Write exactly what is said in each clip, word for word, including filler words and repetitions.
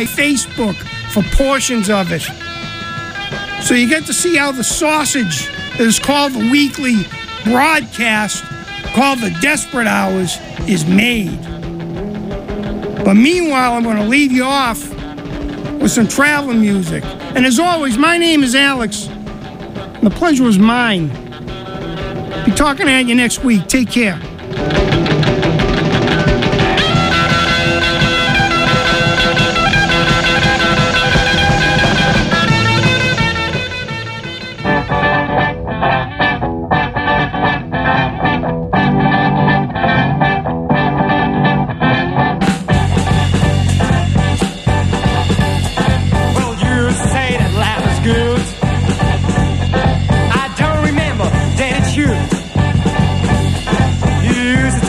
my Facebook for portions of it. So you get to see how the sausage that is called the weekly broadcast, called the Desperate Hours, is made. But meanwhile, I'm going to leave you off with some traveling music. And as always, my name is Alex. And the pleasure was mine. Be talking at you next week. Take care. Used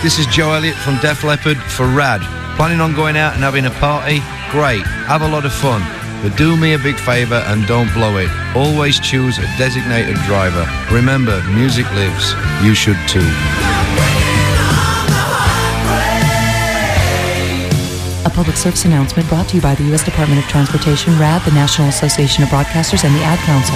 this is Joe Elliott from Def Leppard for Rad. Planning on going out and having a party? Great, have a lot of fun. But do me a big favour and don't blow it. Always choose a designated driver. Remember, music lives. You should too. A public service announcement brought to you by the U S Department of Transportation, RAD, the National Association of Broadcasters, and the Ad Council.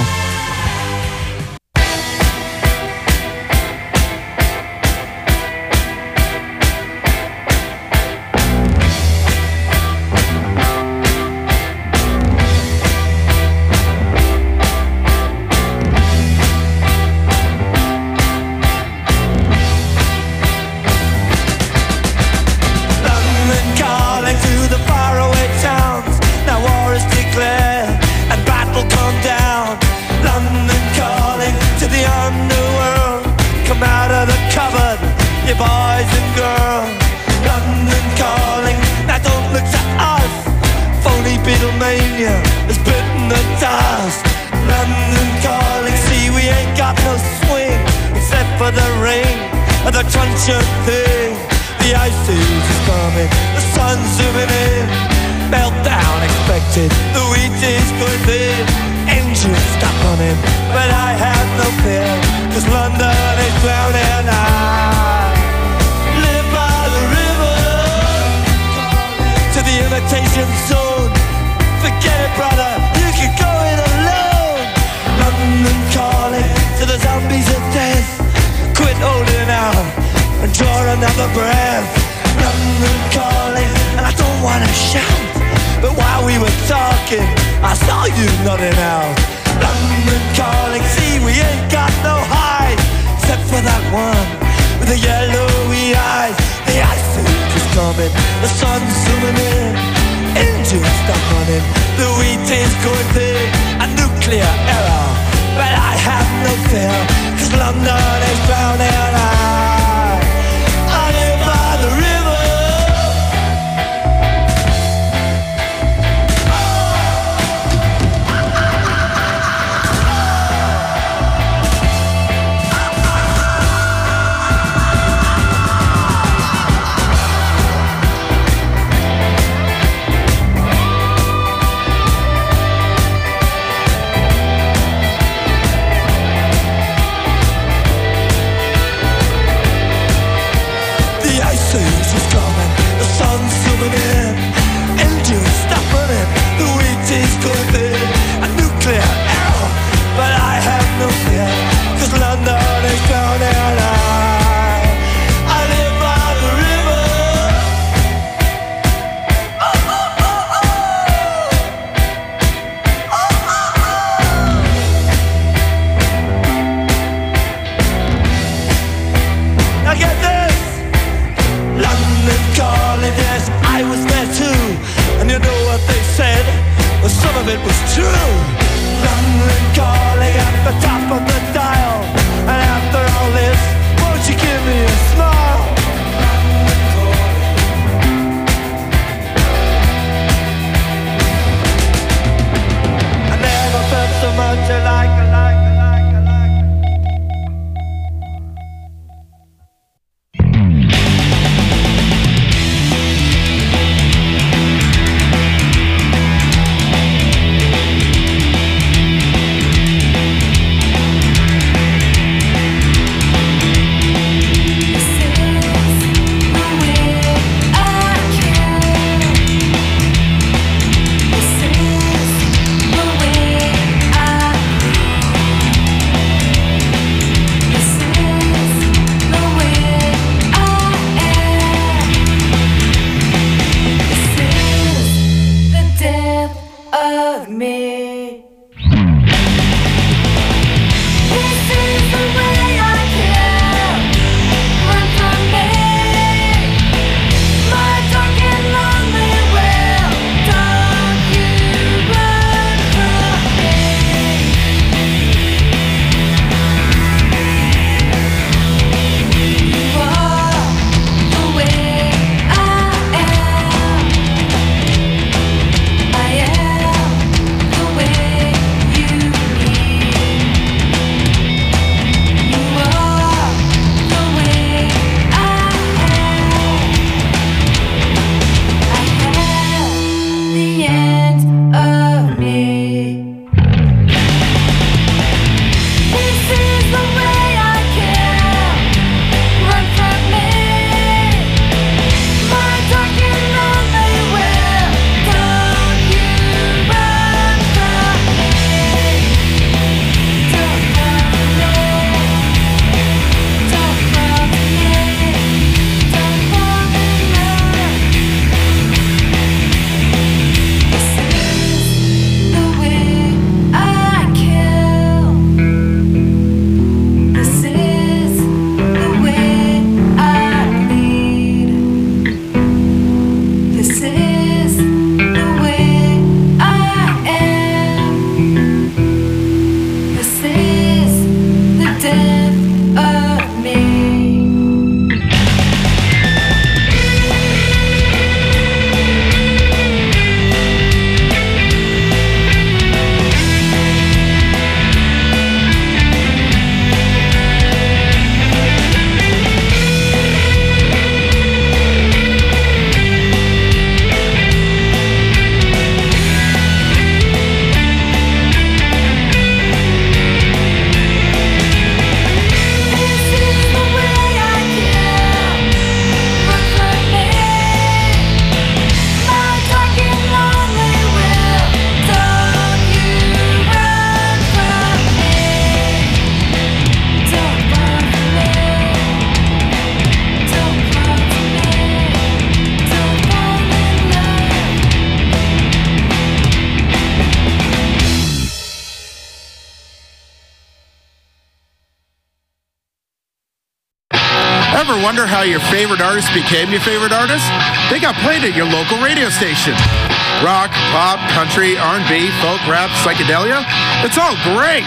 wonder how your favorite artist became your favorite artist? They got played at your local radio station. Rock, pop, country, R and B, folk, rap, psychedelia. It's all great.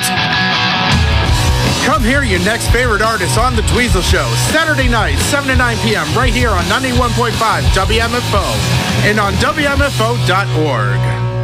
Come hear your next favorite artist on The Dweezil Show, Saturday night, seven to nine p.m., right here on ninety-one point five W M F O and on W M F O dot org.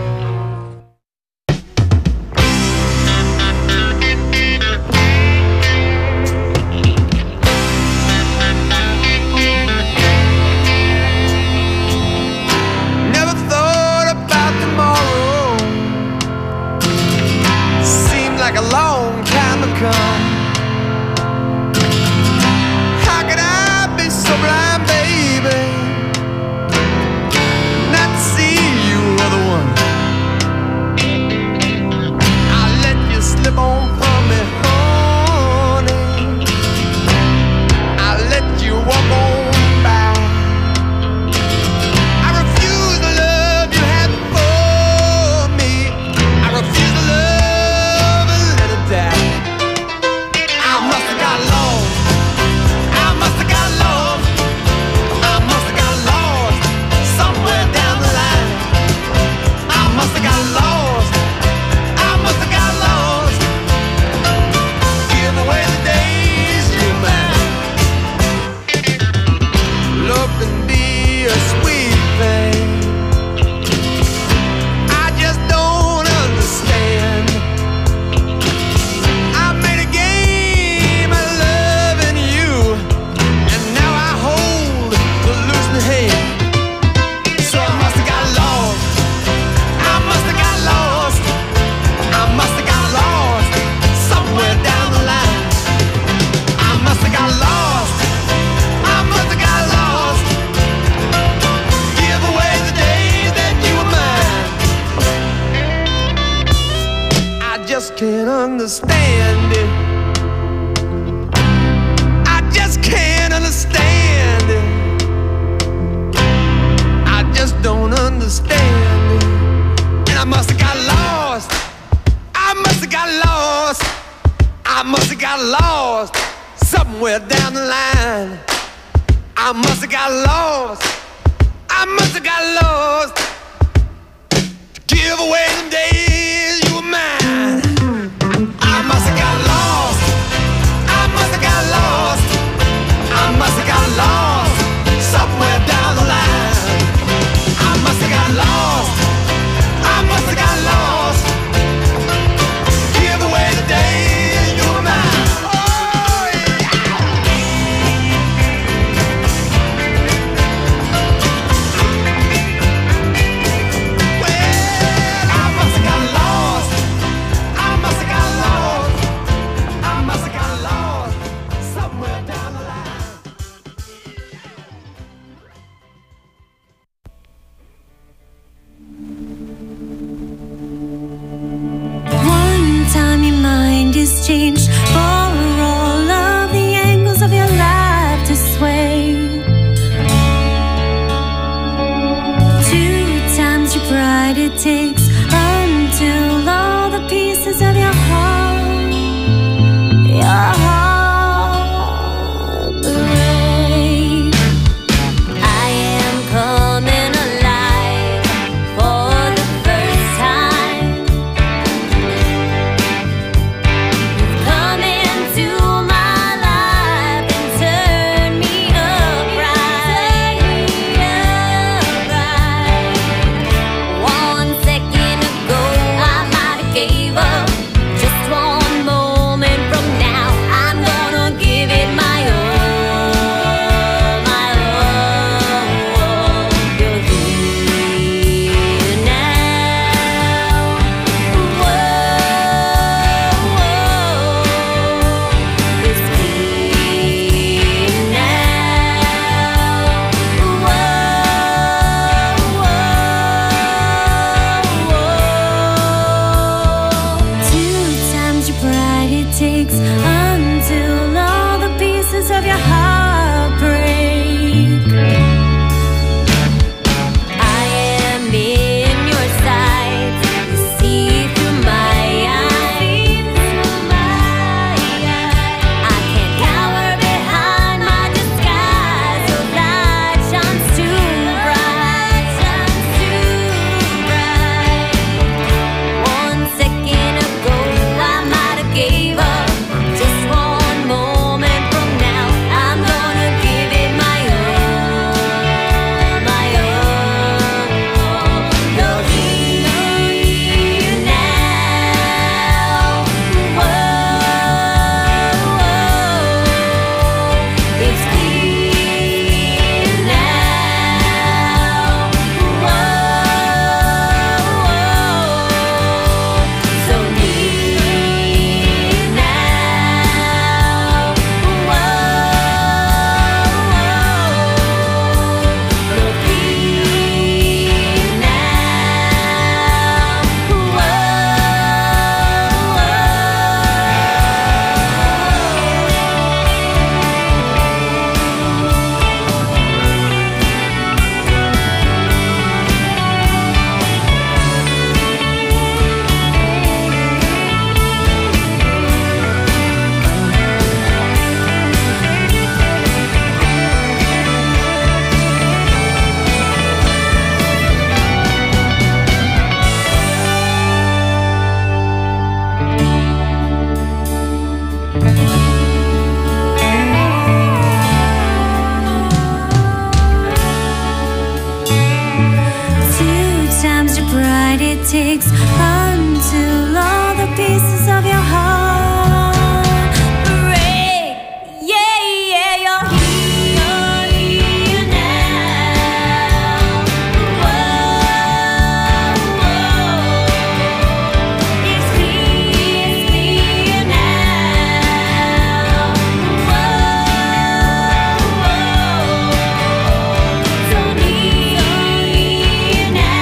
Can't understand it. I just can't understand it. I just don't understand it. And I must have got lost. I must have got lost. I must have got lost somewhere down the line. I must have got lost. I must have got lost to give away them days you were mine. I must have got lost. I must have got lost. I must have got lost somewhere down the line. I must have got lost. I must have got lost. Give away the days you were mine. Oh yeah. Well, I must have got lost. I must have got lost. I must have got lost somewhere down the line. One time your mind is changed for all of the angles of your life to sway. Two times your pride it takes until all the pieces of your heart, your heart break. I am coming alive for the first time. You've come into my life and turned me upright. One second night it takes until all the pieces of your heart break. Yeah, yeah, you're here, here now. Whoa, whoa. It's clear, it's clear now. Whoa, whoa. So near now.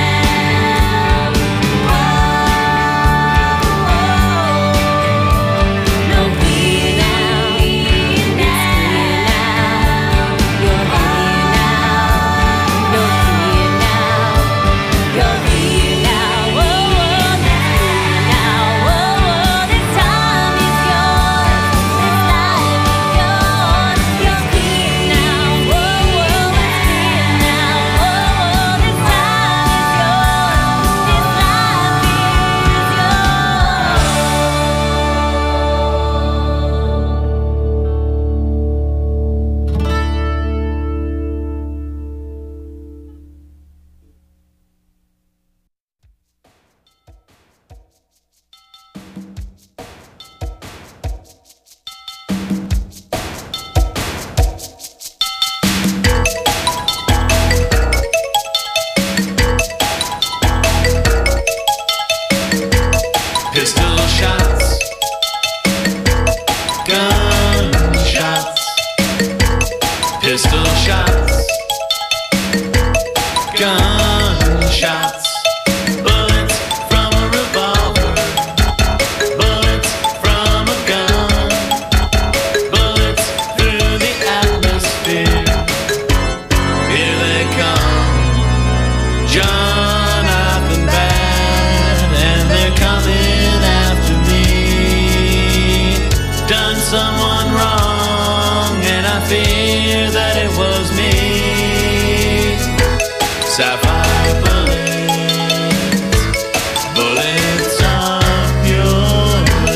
Pistol shots, gunshots, pistol shots, gunshots, bullets from a revolver, bullets from a gun, bullets through the atmosphere. Here they come, Jonathan Bad, and they're coming after me. Done someone wrong, and I fear that it was me. Sapphire bullets, bullets of your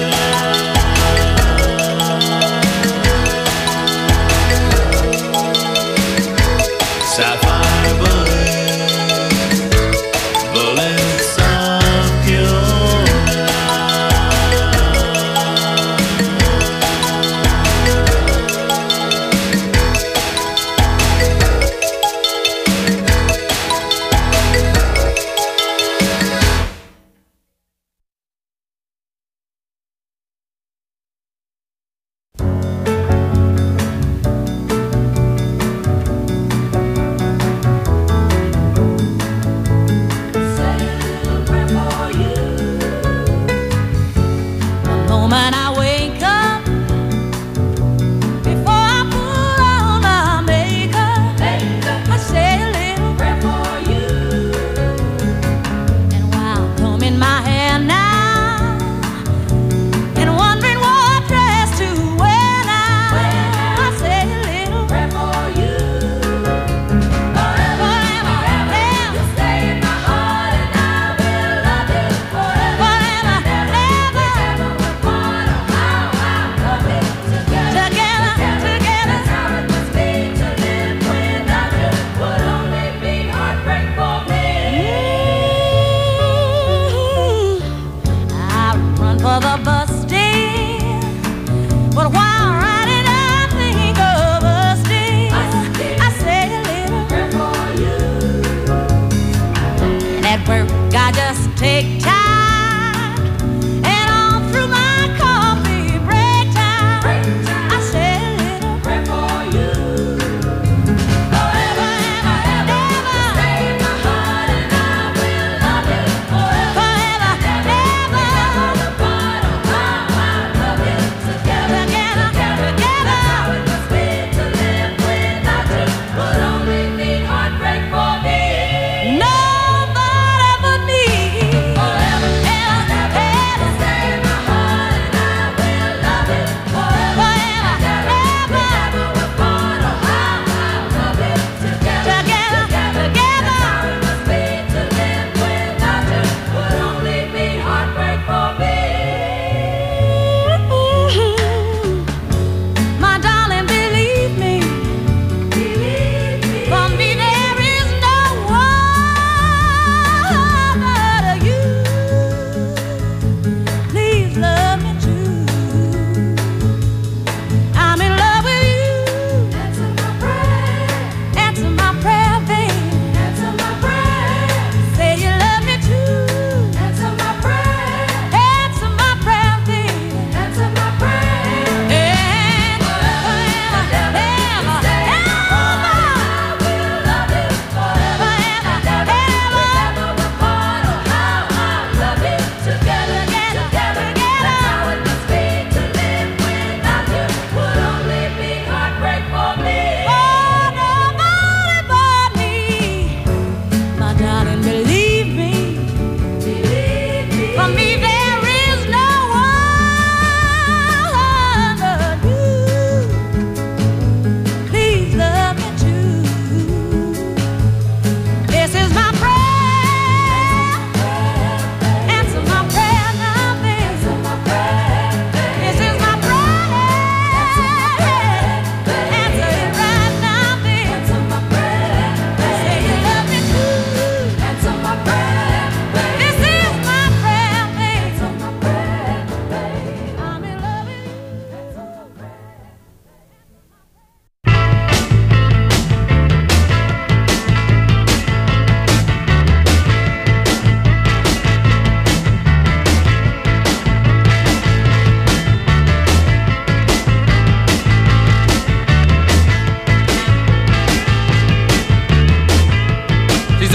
love. Sapphire bullets, bullets of your love.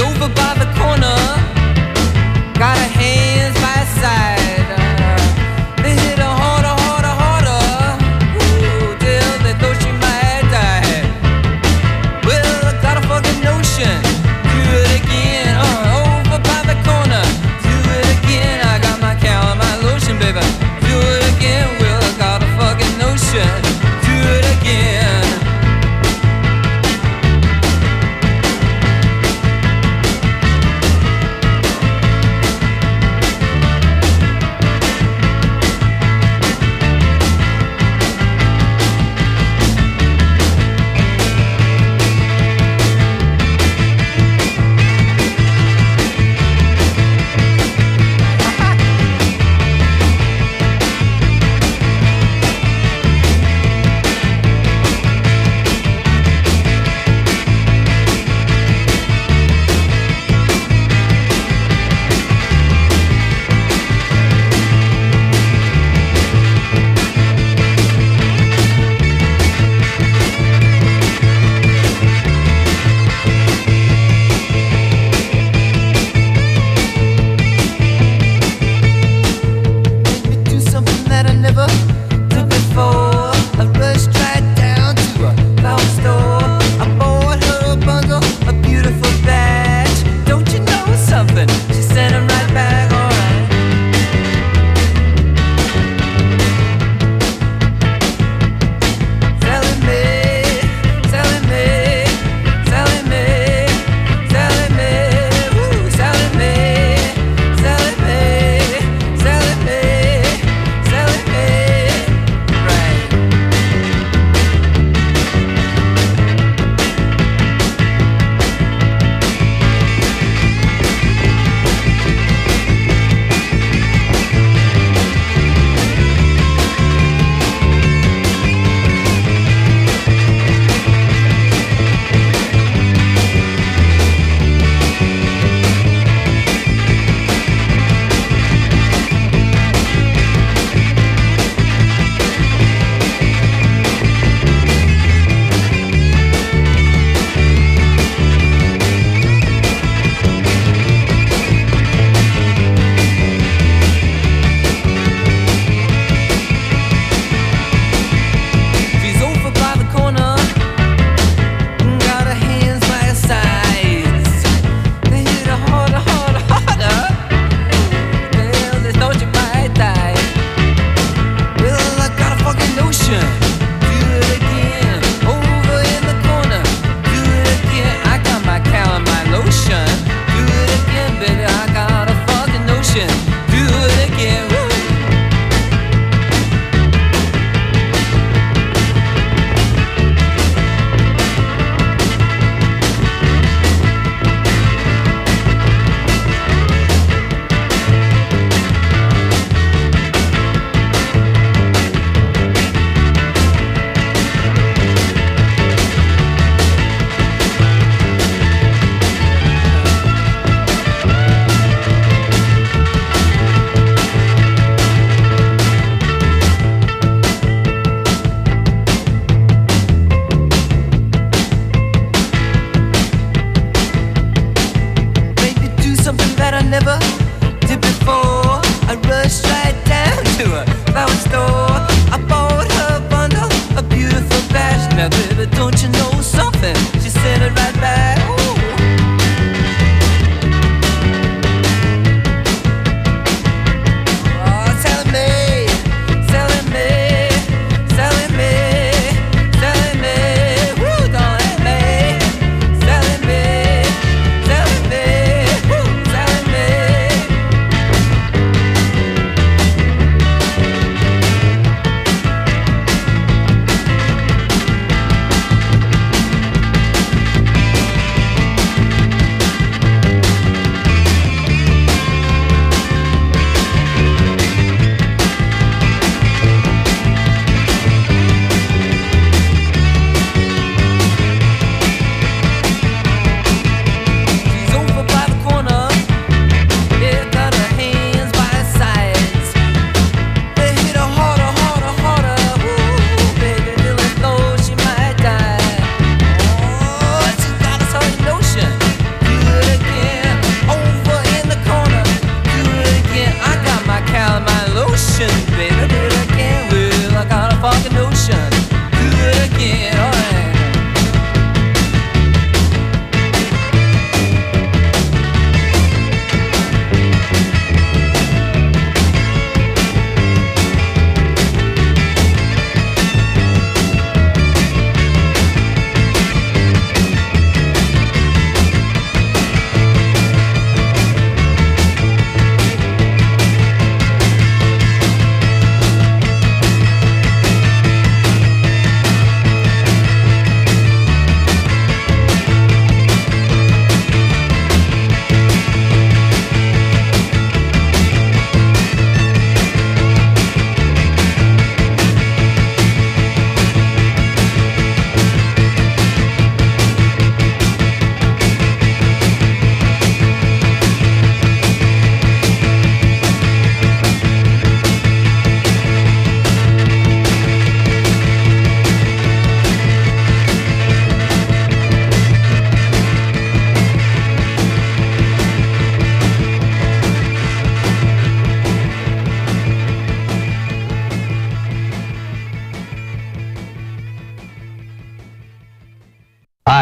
over by the corner, got her hands by her side. Uh, they hit her harder, harder, harder. Ooh, till they thought she might die. Well, I got a fucking notion. Do it again, uh, over by the corner. Do it again. I got my cow and my lotion, baby. Do it again. Well, I got a fucking notion. Do it again.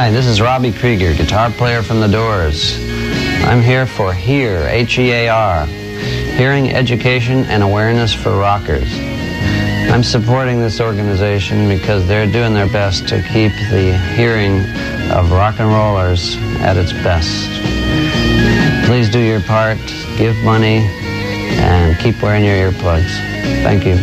Hi, this is Robbie Krieger, guitar player from The Doors. I'm here for HEAR, H E A R, Hearing Education and Awareness for Rockers. I'm supporting this organization because they're doing their best to keep the hearing of rock and rollers at its best. Please do your part, give money, and keep wearing your earplugs. Thank you.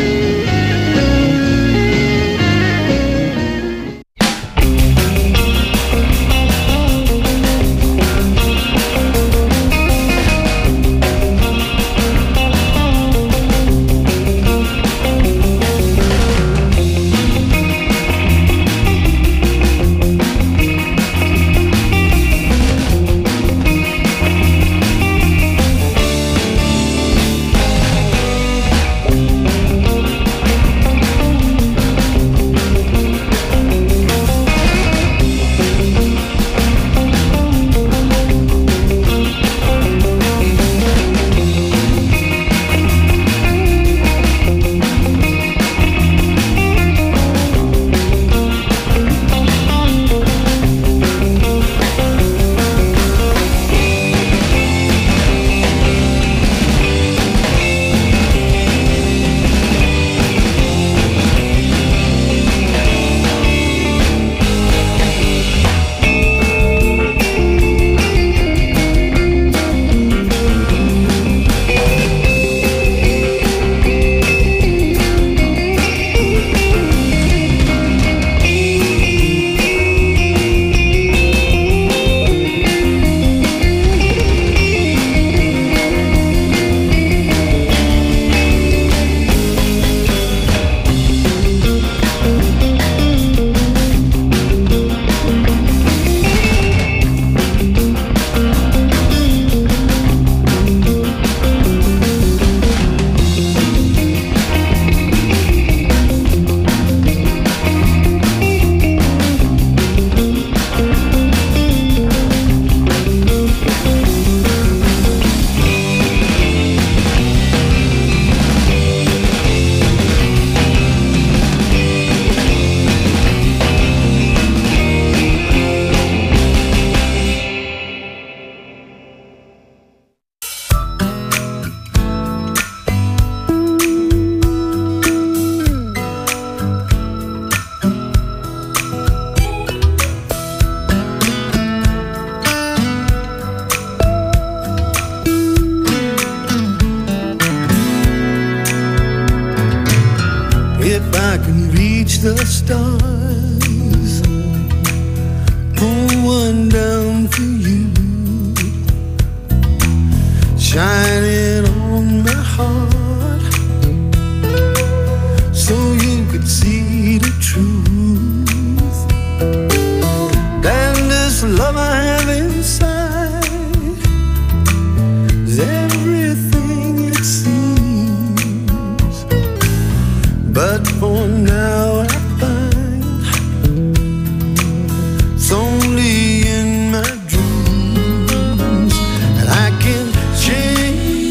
the stars, pull one down for you, shining on my heart, so you could see the truth. And this love I have inside is everything it seems, but for now I find it's only in my dreams, and I can change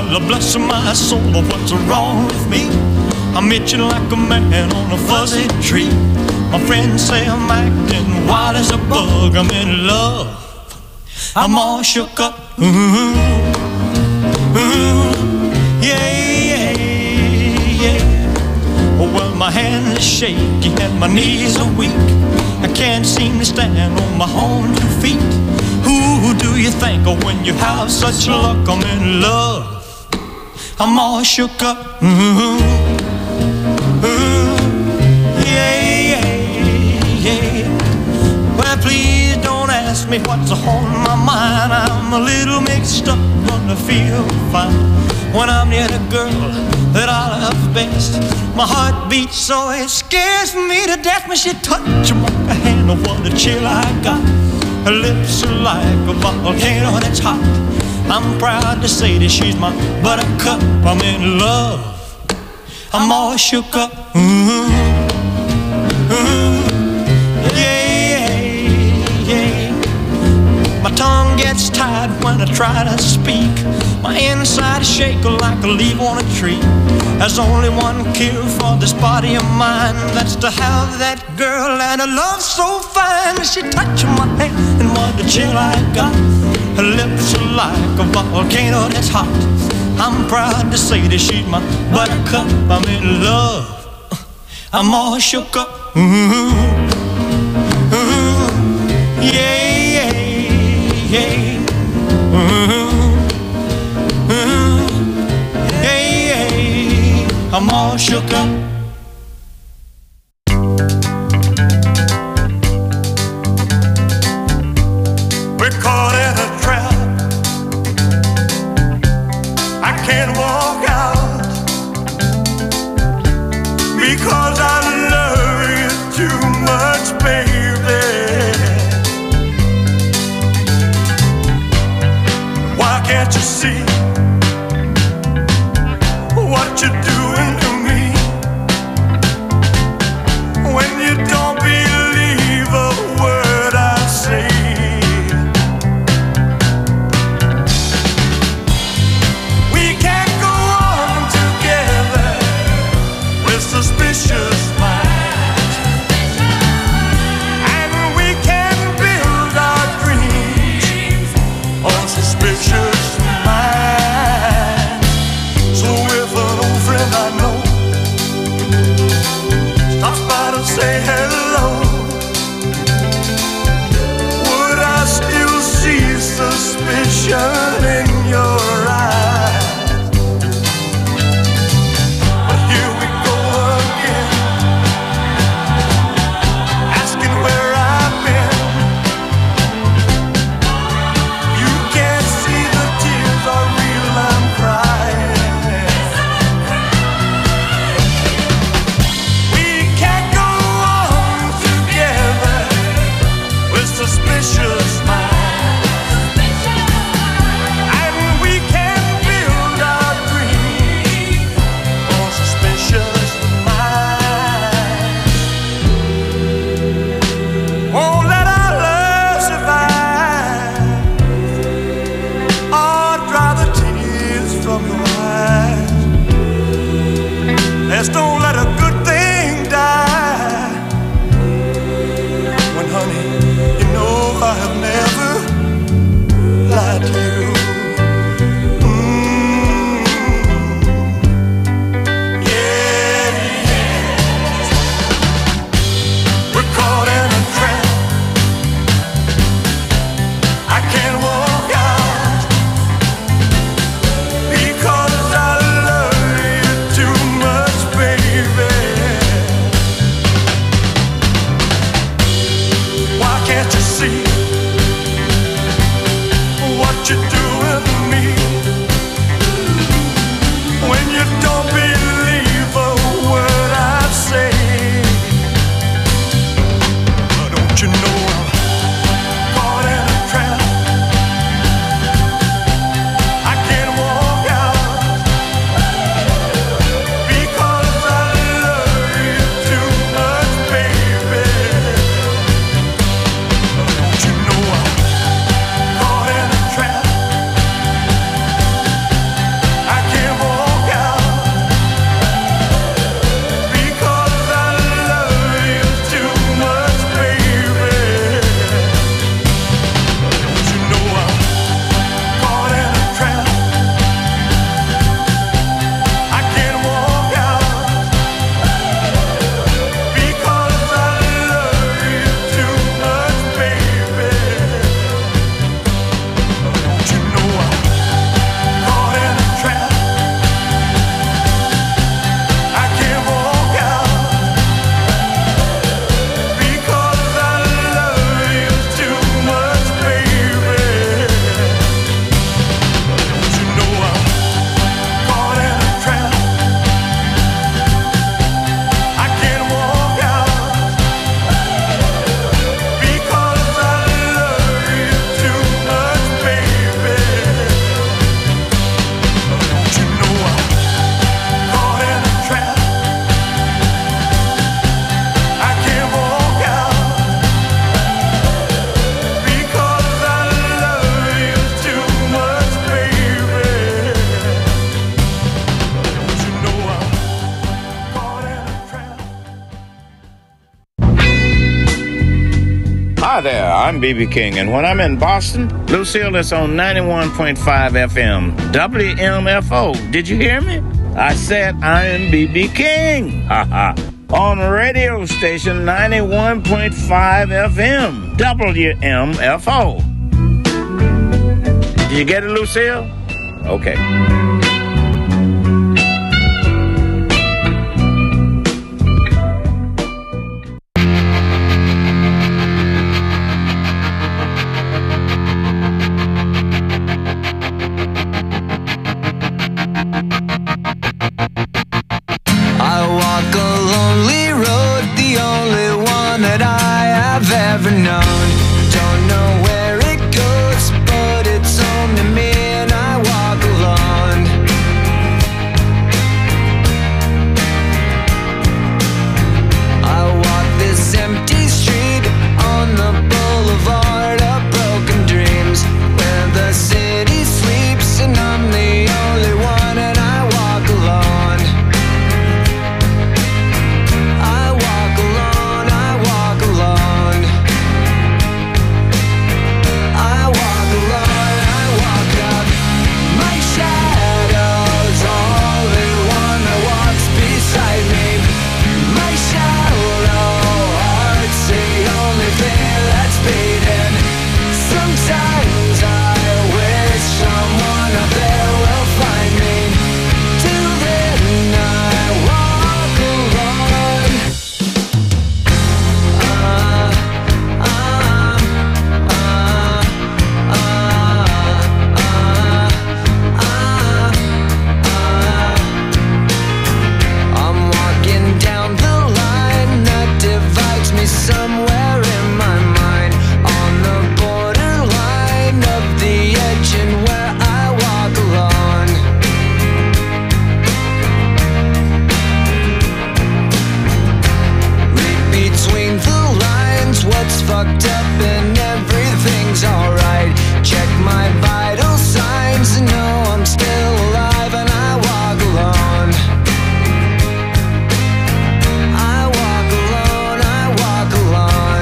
Lord bless my soul, what's wrong with me? I'm itching like a man on a fuzzy tree. My friends say I'm acting wild as a bug. I'm in love, I'm all shook up. Ooh, ooh, yeah, yeah, yeah. Well, my hands are shaky and my knees are weak. I can't seem to stand on my own two feet. Who do you think of when you have such luck? I'm in love, I'm all shook up. Ooh, ooh, yeah, yeah, yeah. Well, please don't ask me what's on my mind. I'm a little mixed up, but I feel fine when I'm near the girl that I love best. My heart beats so it scares me to death when she touches my hand. Oh, what a chill I got. Her lips are like a volcano that's hot. I'm proud to say that she's my buttercup. I'm in love, I'm all shook up. Ooh, ooh, yeah, yeah. My tongue gets tied when I try to speak. My inside shake like a leaf on a tree. There's only one cure for this body of mine. That's to have that girl and a love so fine. She touched my hand and what a chill I got. Her lips are like a volcano that's hot. I'm proud to say that she's my buttercup. I'm in love, I'm all shook up. Ooh, ooh, yeah, yeah, yeah. Ooh, ooh, yeah, yeah. I'm all shook up. We're caught in a trap. I can't walk out because I love you too much, baby. Why can't you see what you're doing to me when you don't believe a word I say? Suspicious minds, and we can build our dreams on suspicious minds. So if an old friend I know stops by to say hello, would I still see suspicion in your eyes? Suspicious minds, and we can build our dreams on suspicious minds. Won't let our love survive or dry the tears from your eyes. Let's don't let a good thing die. When honey, I have never lied to you. Mm, yeah, yeah. We're caught in a trap. I can't walk out because I love you too much, baby. Hi there, I'm B B King, and when I'm in Boston, Lucille is on ninety-one point five F M, W M F O. Did you hear me? I said I'm B B King. Ha ha. On radio station ninety-one point five F M, W M F O. Did you get it, Lucille? Okay. Ever known. Don't know where it goes, but it's home to me, and I walk alone. I walk this empty street on the boulevard of broken dreams, where the city sleeps and I'm the only one, and I walk alone. I walk alone, I walk alone. I walk alone, I walk up. My shadow's only one that walks beside me. My shallow heart's the only thing that's beating. Sometimes I wish someone up there will find me. Till then I walk alone. Uh, uh, uh, I'm walking down the line that divides me somewhere in my mind, on the borderline of the edge and where I walk alone. Read between the lines what's fucked up and everything's alright. Check my vital signs and know I'm still alive, and I walk alone. I walk alone, I walk alone.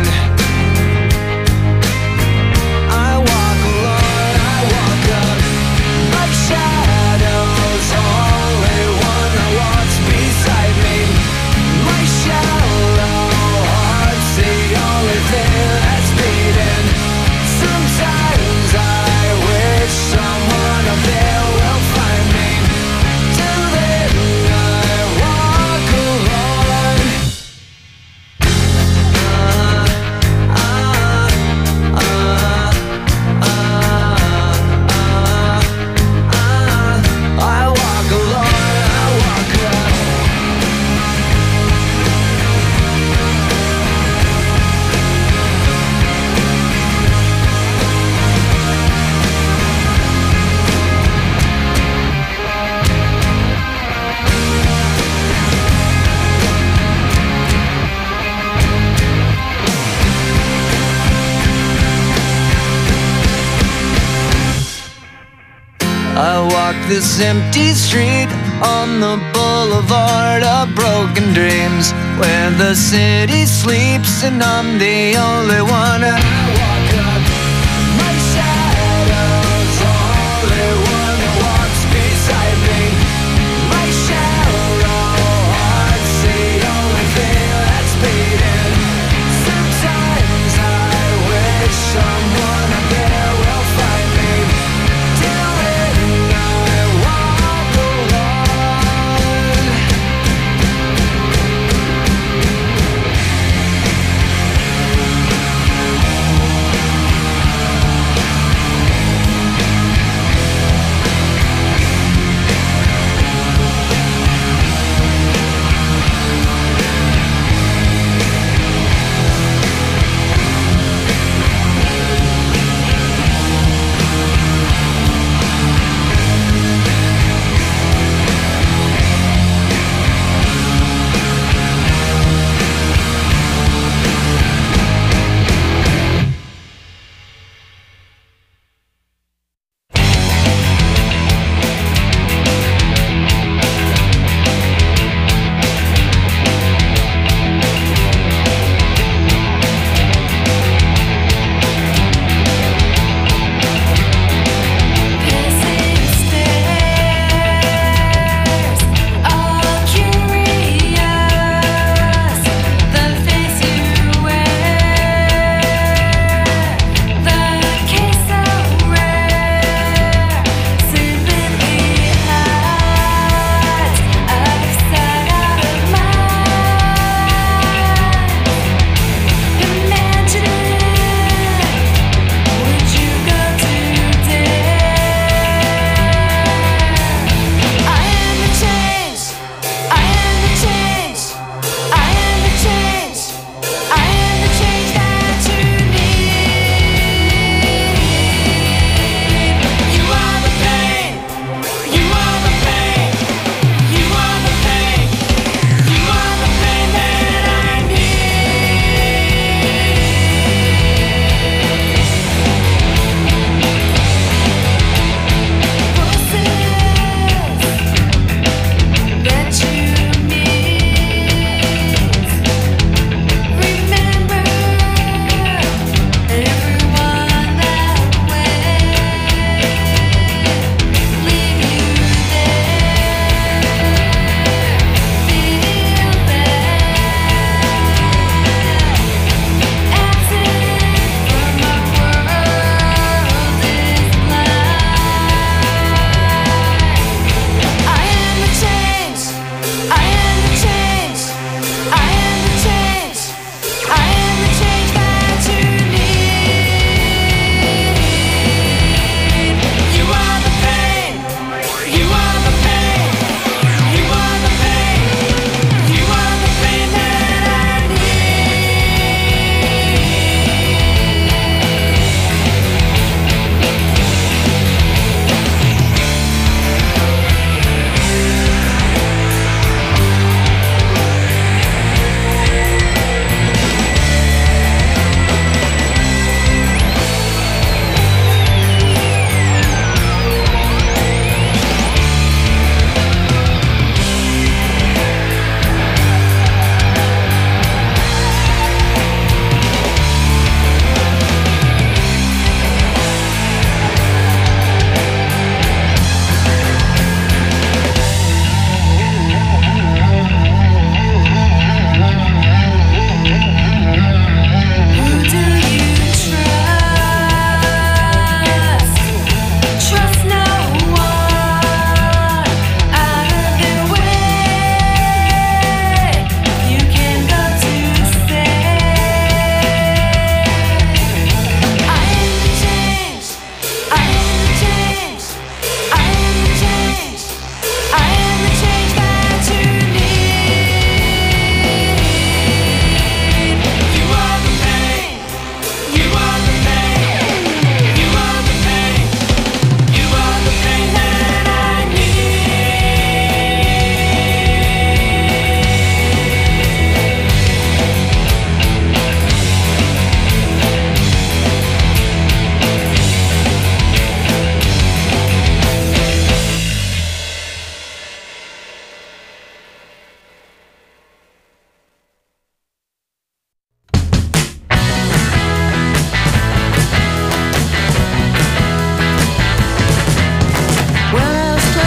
I walk alone, I walk up. My shadow's only one that walks beside me. My shallow heart's the only thing that's beating. Sometimes I wish someone up there will find me. Till then I walk alone. Uh, uh, uh, uh, I walk alone, I walk alone. I walk this empty street on the boulevard of broken dreams, where the city sleeps and I'm the only one, and I walk up. My shadow's only one that walks beside me. My shallow heart's the only thing that's beating. Sometimes I wish someone up there will find me. Till then I walk alone.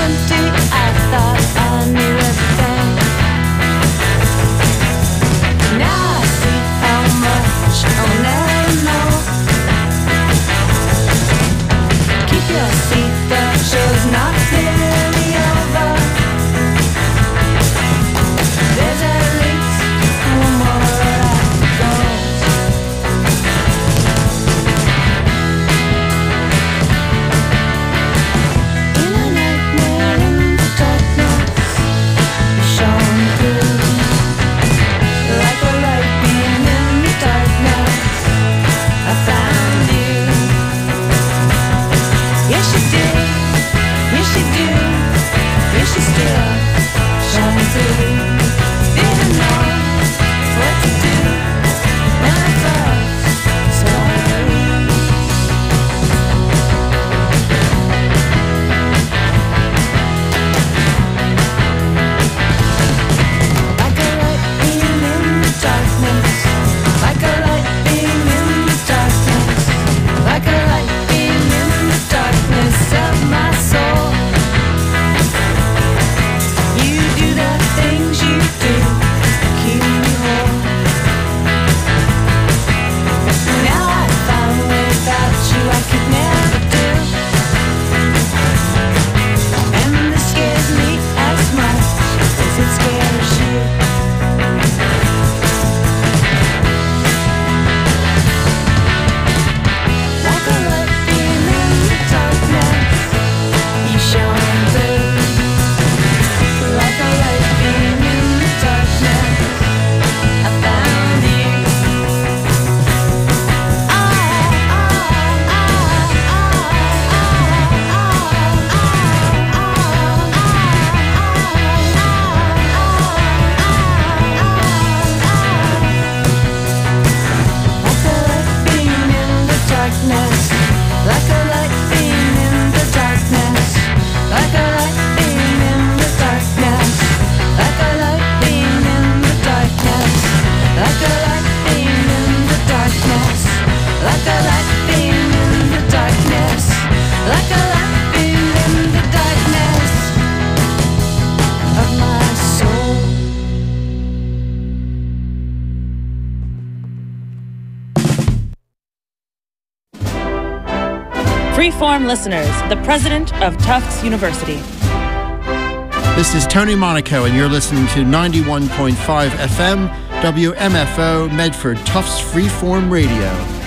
empty. I thought I knew everything. Now I see how much I'll never know. Keep your seat, the show's not nearly over. There's at least one more act goes. In a nightmare in the darkness, you shone through like a light beam in the darkness. I found you. Yes, you did. Yes, you do. Yes, you still shine through. Didn't know what to do when I first saw you. Like a light beam in the darkness. Like a light beam in the darkness. Like a light beam in the darkness of my soul. You do the things you do, keep me whole. Now I found without you I could never do. And this scares me as much as it scares you. Like a light beam in the darkness, you shone through. Like a light beam in the darkness, I found you. Ah, ah, ah, ah, ah, Like a light beam in the darkness, like a light beam in the darkness, like a light beam in the darkness, like a light beam in the darkness, like a light beam in the darkness, like a light beam in the darkness, like a light beam in the darkness of my soul. Freeform listeners, the president of Tufts University. This is Tony Monaco, and you're listening to ninety-one point five F M, W M F O, Medford Tufts Freeform Radio.